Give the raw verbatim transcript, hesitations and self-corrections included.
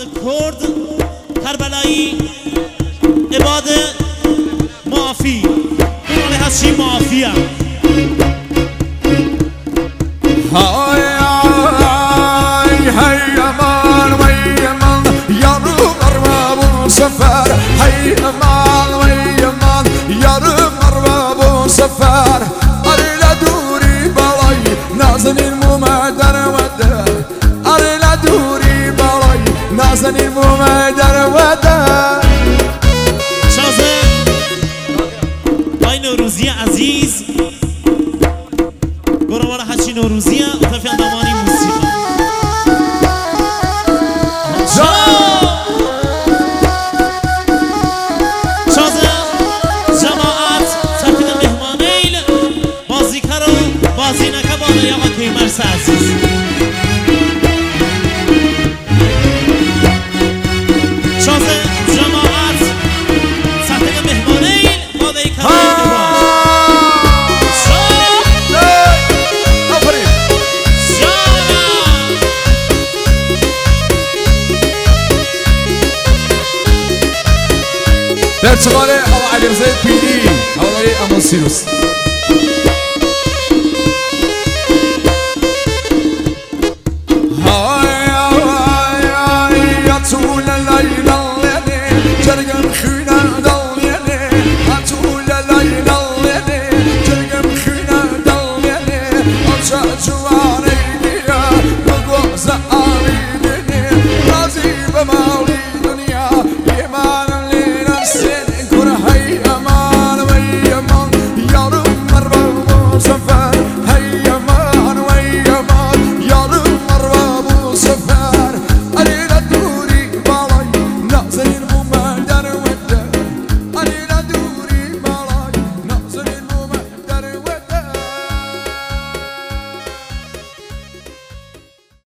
کرد کربلایی عباد معافی مال هستی معافی هم های های های امان وی امان یارو مربابون سفر های امان وی امان یارو مربابون سفر ارلا دوری بالای نازنین مومدر وده ارلا دوری بالای نازنین مومدر وده شازه آی نوروزی عزیز گروه حچی نوروزی و طرفی اندامانی موسیقی شازه جماعت تحقیق مهمانیل بازی کرو بازی نکه بالا یا کیمرس عزیز شازه جماعت تحقیق مهمانیل بازی کرو برچغاله آقا علی رضای پیری حوالای اماسیروس